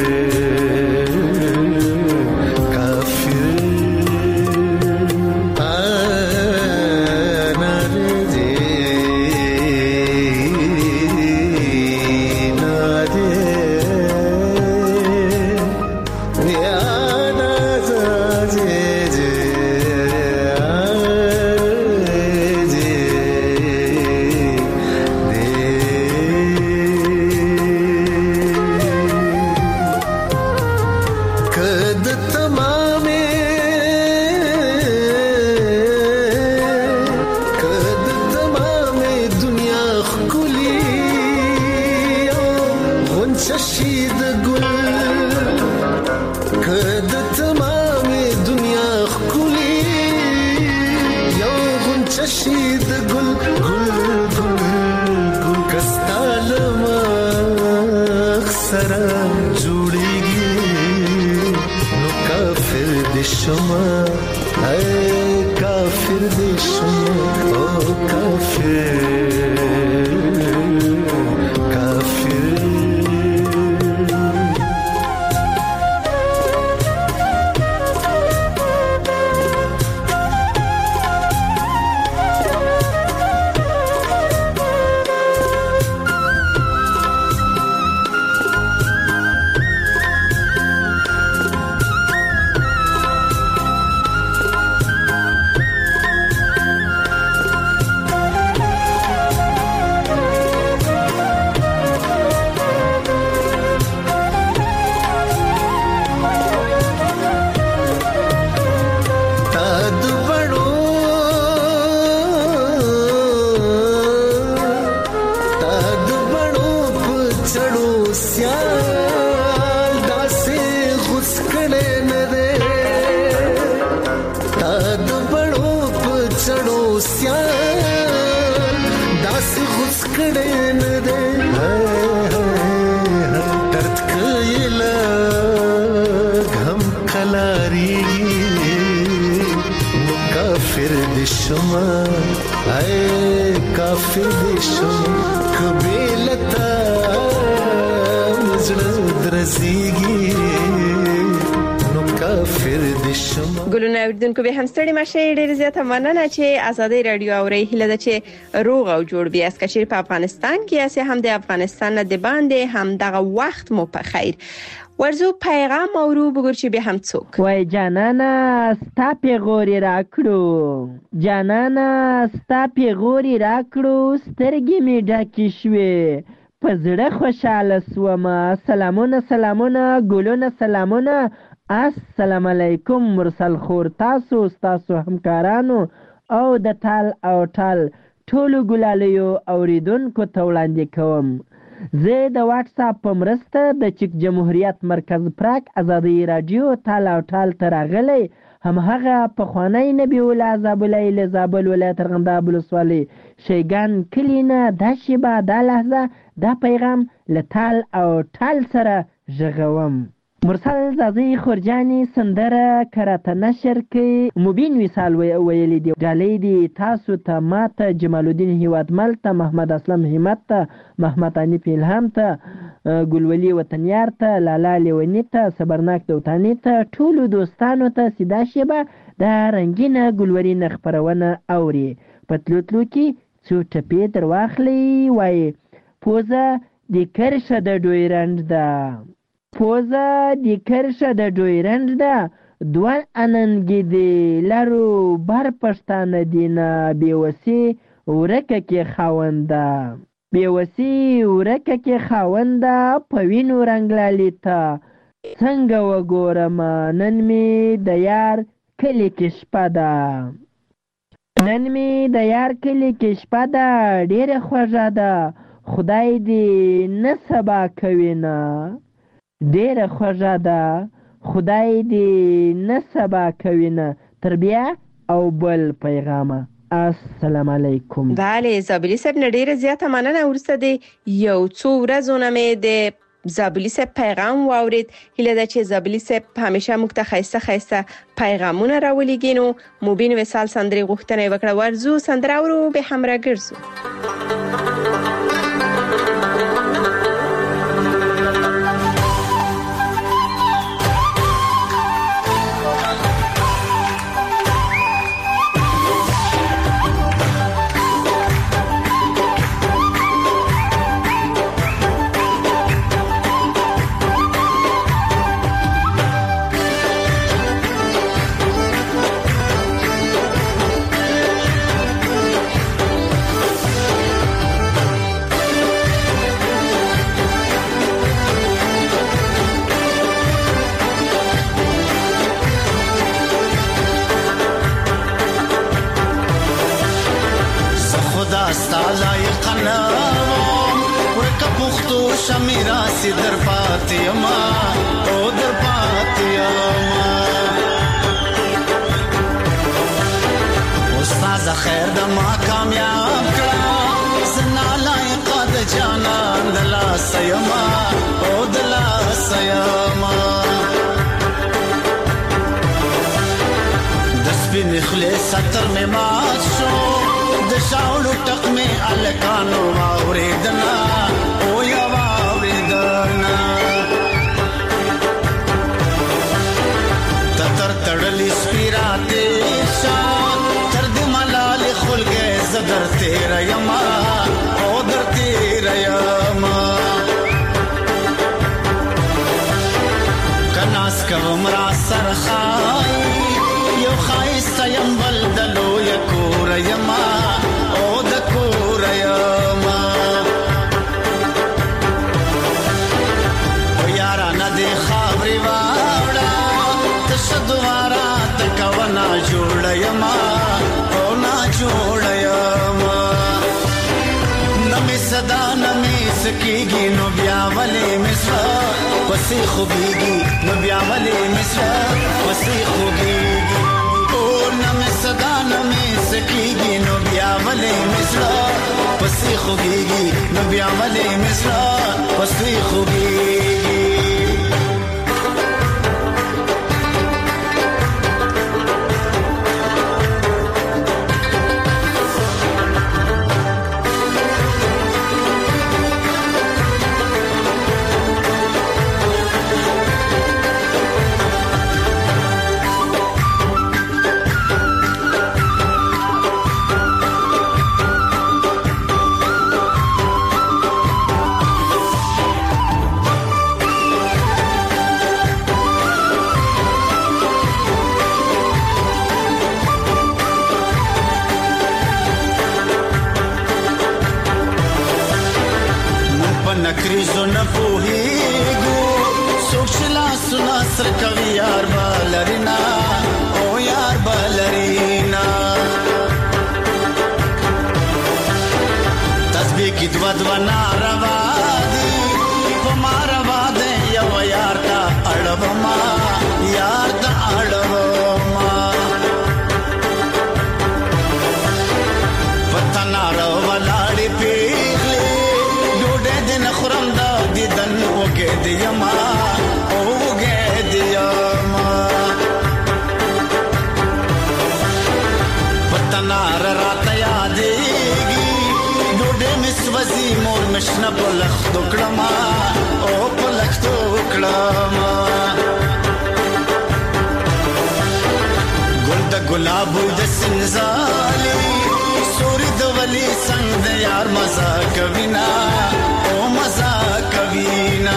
ګلونه اوریدونکو به هم ستړي مشه. ډېر زیاته مننه چې آزادي رادیو اوري. هله ده چې روغ او جوړ بیا اس کشیر په افغانستان کې اسه هم د افغانستان نه د باندې هم دغه وخت مو په خیر. ورزو پیغام اورو بګور چې به هم څوک وای جانانا ستا پیغوري راکړو جانانا ستا پیغوري راکړو سترګې می ډکې شوې په زړه خوشاله سومه. سلامونه سلامونه ګلونه سلامونه. السلام علیکم مرسل خور تاسو تاسو همکارانو او د ټال او ټال ټولو ګلالیو اوریدونکو ته وړاندې کوم. زه د واتس اپ په مرسته د چک جمهوریت مرکز پراک آزادي رادیو ټال او ټال ته راغلی هم هغه پخوانی نبی الله زابلای له زابل ولایت ارغنداب ولسوالۍ شیګان کلینه د شیبه د لحظه د پیغام له ټال او ټال سره ژغوم. مرسل زازی خورجانی سندره کراته نشر کې مبین وصال ویلی دی ډالۍ دی تاسو ته ماته جمال الدین هیوادمل ته محمد اسلم همت ته محمد انیف الهام ته ګلولی وطنیار ته لالا لیونی ته صبرناک دوتانی ته ټولو دوستانو ته سیدا شیبه د رنگینه ګلورین خبرونه اوري پتلوتلو کې څو ټپې در واخلي وای پوزه د کرشه د ډویرند ده پوزه د کرشه د ډویرند ده دوه اننګې دی لرو بر پښتانه دینه بیوسی ورکه کې خاونده بیوسی ورکه کې خاونده په وینو رنګلالی ته څنګه وګورم نن می د یار کلی کې شپه ده نن می د یار کلی کې شپه ده ډېره خوږه ده خدای دې نه سبا کوي نه ډېره خوږه ده خدای دې نه سبا کوي نه تر بیا او بل پیغامه. السلام علیکم. بله زابلی صاحب نه ډیره زیاته مننه. وروسته د یو څو ورځو نه مې د زابلی صاحب پیغام واورید. هیله ده چې زابلی صاحب همیشه موږ ته خیسته خیسته پیغامونه راولېږي. نو مبین وصال سندرې غوښتنه وکړه. ورزو سندره اورو به همراه ګرځو. شمیرا سی در پاتیما او در پاتیما استاد خیر د ما کامیاب کړه زنا لایق د جانان دلا سیما او دلا سیما د سپین خلیص ستر می مات شو د شاولو ټق می الکانو اوریدنا او یا تړلی سپیراته شان تر دې ملال خلګه زدر تیر یما او در تیر یما کناس کوم را سرخای یو خایست یم بلدلو یکور یما او د کور یما او یارا ندی خبري واړه دوارا تکو نا جوړ یما او نا جوړ یما نمې صدا نمې سکیږي نو بیا ولې مصر پسې خوږيږي نو بیا ولې مصر پسې خوږيږي او نمې صدا نمې سکیږي نو بیا ولې مصر پسې خوږيږي نو بیا ولې مصر پسې خوږيږي. نکریزو نپوهیگو سوکشلا سنا سر کوي یار بالرینا او یار بالرینا تسبیح کی دو دو ناروا دی پماروا دے یو یار تا اڑوما یار تا اڑوما پتنا رو ولاړی پیغلی خرم دا دیدن وګه دیما او وګه دیما پتنا رات یادېږي ډوډه مسوځي مور مشنه بلخ دوکړما او بلخ دوکړما ګل د ګلاب د سنزالي سوري د ولی څنګه یار مزه کوینا او مزه کوینا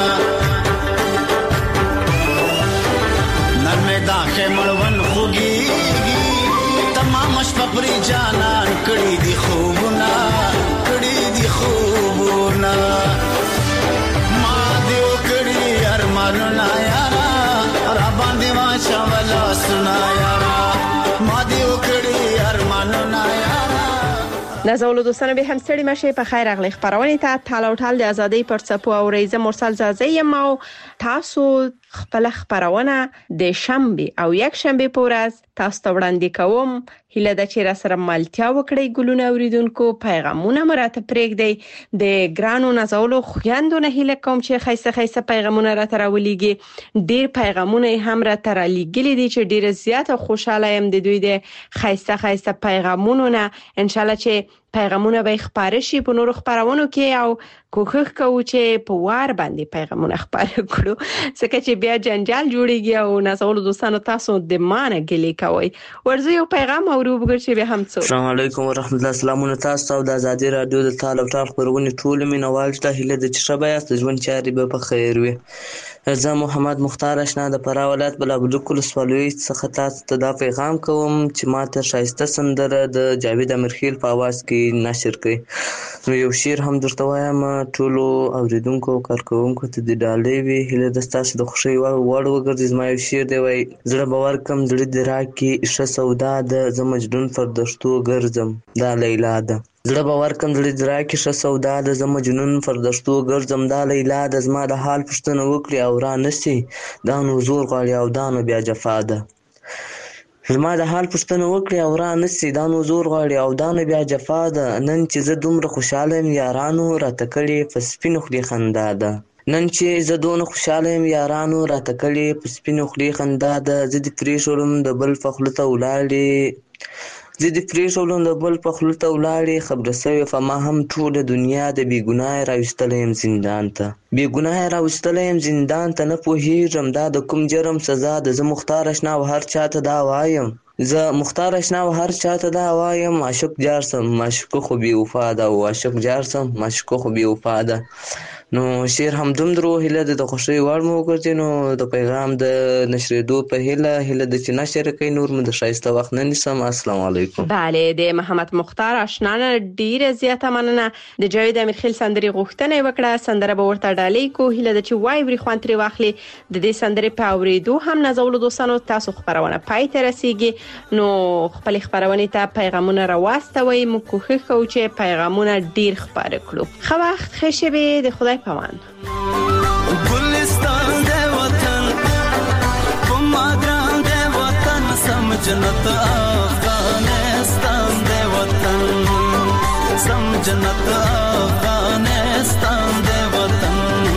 نرمه داخه مړون خوږيږي تمام شپه پرې جانان کړي دي خوبونه کړي دي خوبونه ما دیو کړي ارمانونه یارا را باندې واچا ولا سنا یارا ما دیو کړي ارمانونه یارا. نازولو دوستانو به هم ستړي مشه په خیر اغلی خبرونه ته تاله او ټال د ازادۍ پر څپو او ریزه مرسل زازی ما تاسو خپل خبرونه د شنبه او یک شنبه په ورځ تاسو ته وړاندې کوم. هیله ده چې را سره ملتیا وکړئ ګلونه اوریدونکو. پیغامونه مرته پرېږدئ. د ګرانو نازولو خويندونه هیله کوم چې خیسه خیسه پیغامونه را تر ولېږي. ډیر پیغامونه هم را تر لېږلي دي چې ډیر زیاته خوشاله يم د دوی د خیسه خیسه پیغامونو نه. ان شاء الله چې پیغامونه به خبره شي په نورو خبرونو کې او کوښښ کوو چې په وار باندې پیغامونه خبره کړو ځکه چې بیا جنجال جوړیږي او نازولو دوستانو تاسو د مانه ګلې کوي. ورځي یو پیغام او وګورئ چې به هم څو. السلام علیکم ورحمت الله. سلامونه تاسو ته د ازادي رادیو د تعال او ټال خبرونه ټول مینوال ته هیله د چې شبا یاست ژوند چاري به په خیر وي. زه محمد مختار آشنا د فراه ولایت بلابلوک ولسوالۍ څخه تاسو ته دا پیغام کوم چې ماته شایسته سندره د جاوید امیرخیل په आवाज کې نشر کړي. نو یو شعر هم درته وایم ټولو اوریدونکو او کارکوونکو ته د ډالۍ وي. هیله د تاسو د خوشي وړ وګرځي. زما یو شعر دی وای زړه باور کم زړه د راکې ښه سودا د زمجدون پر دشتو ګرځم دا لیلا ده. زړه باور کم زړه د راکې ښه سودا د زمجدون پر دشتو ګرځم دا لیلا ده. زما د حال پوښتنه وکړي او را نسی دا نو زور غواړي او دا نو بیا جفا ده. زما د حال پوښتنه وکړي او را نسی دا نو زور غواړي او دا نو بیا جفا ده. نن چې زه دومره خوشاله یم یارانو راته کړي په سپینو خولې خندا ده. نن چې زه دونه خوشاله یم یارانو راته کړي په سپینو خولې خندا ده. زه دې پرېښودم د بل په خوله ته ولاړې زه دې پرېښودم د بل په خوله ته ولاړې خبره سوې په ما هم ټوله دنیا د بې ګناه راویستلی یم زندان ته. بې ګناه راویستلی یم زندان ته. نه پوهېږم دا د کوم جرم سزا ده. زه مختار اشنا او هر چاته دا وایم زه مختار اشنا او هر چاته دا وایم عاشق جار سم معشوقه خو بې وفا ده او عاشق جار سم معشوقه خو بې وفا ده. نو شعر هم دومره هیله ده د خوښۍ وړ مو وګرځي. نو د پیغام د نشریدو په هیله هیله ده چې نشر کوي نور مو د ښایسته وخت نه نیسم. السلام علیکم. بله د محمد مختار آشنا نه ډیره زیاته مننه. د جاوید امیرخیل سندري غوښتنه وکړه. سندره به ورته ډالۍ کو. هیله ده چې وای بری خوان ترې واخلي. د دې سندري په اوریدو هم نازولو دوستانو تاسو خبرونه پای ته رسیږي. نو خپل خبرونه ته پیغامونه راواستوي. مو کوښښ کوو چې پیغامونه ډیر خبره کړو. خو وخت خشه به د خدای پامان. گلستان دے وطن پماگران دے وطن سم جنت افغانستان دے وطن سم جنت افغانستان دے وطن.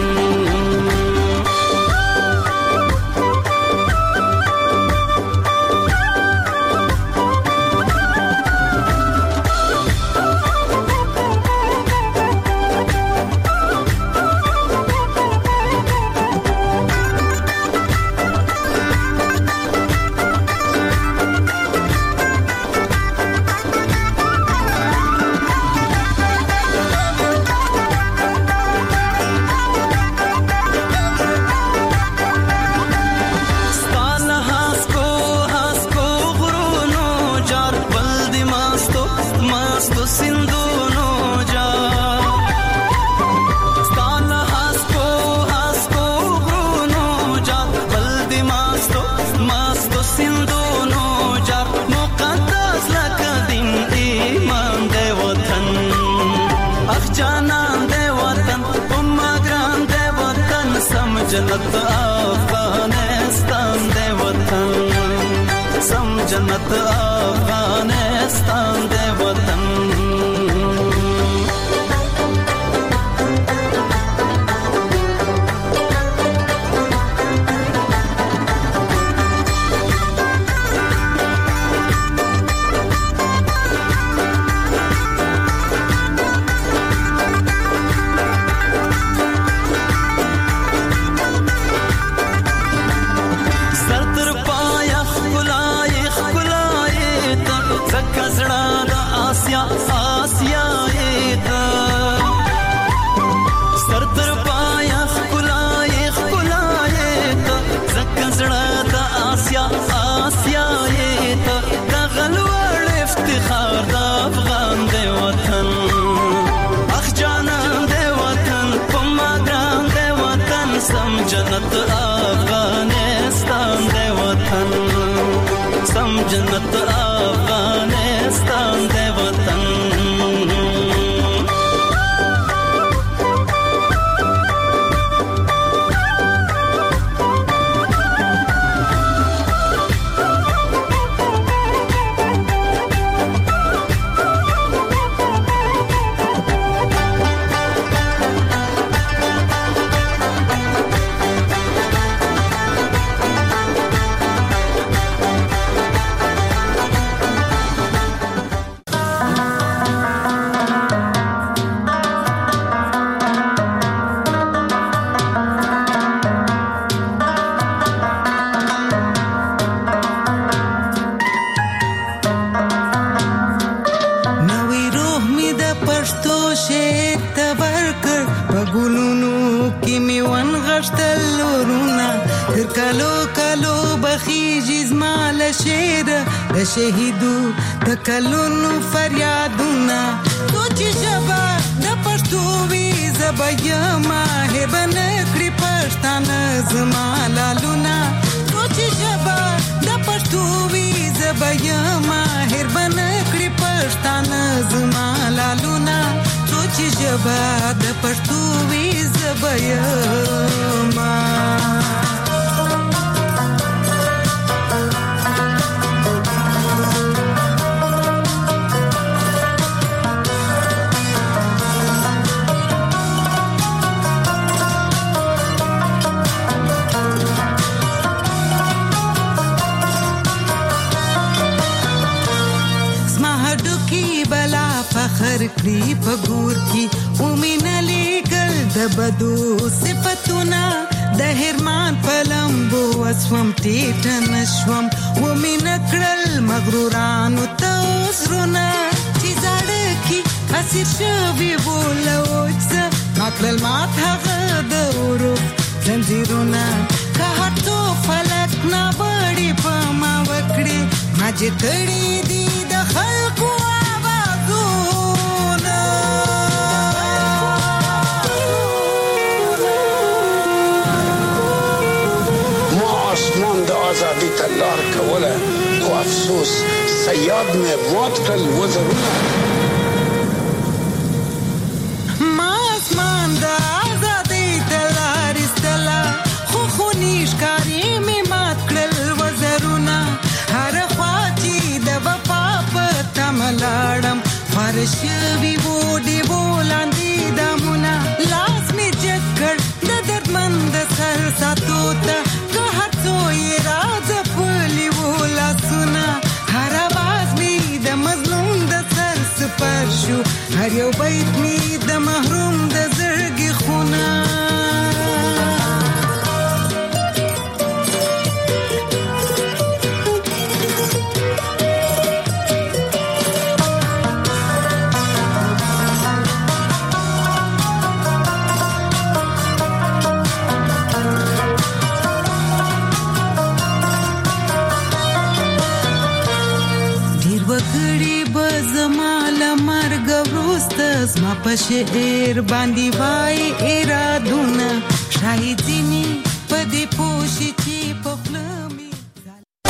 جنت افغانستان دے وطن سم جنت افغانستان دے وطن. جنت افغانستان دے وطن سم جنت افغانستان دے وطن. شعر د شهیدو د کلونو فریادونه سوچ ژبه د پښتو وي زبیا ماهر بنکړي پښتانه زما لالونه سوچ ژبه د پښتو وي زبیا ماهر بنکړي پښتانه زما لالونه سوچ ژبه د پښتو وي زبیا ما فخر کړی په ګور کې ومنلې ګل د بدو صفاتونه د هرمان پلمبو وسوم ټیټ نشوم ومن کړل مغرورانو تاسرونه چې زړه کې اسیر شوی بولوچ ماکل مات هغه د ورو زنجیرونه که هټو فلک نه بړې په ما وکړي ما چې تړې دي د خلکو آزادی تلار کوله او افسوس سیاد میں موت کل وزرونه ما اسمان دا آزادی تلار استلا خو خونیش کاری می مات کل وزرونه هر خواچی د وفا پتا ملاړم فرش وی وډي بولاندې دمونه لاس می چکر د دردمند سر ساتو ته هر یو بیت می د محروم د زړګي خونه ډیر وکړي بزمال مرګ زما په شعر باندې وای ارادونه شاید ځینې په دې پوښي چې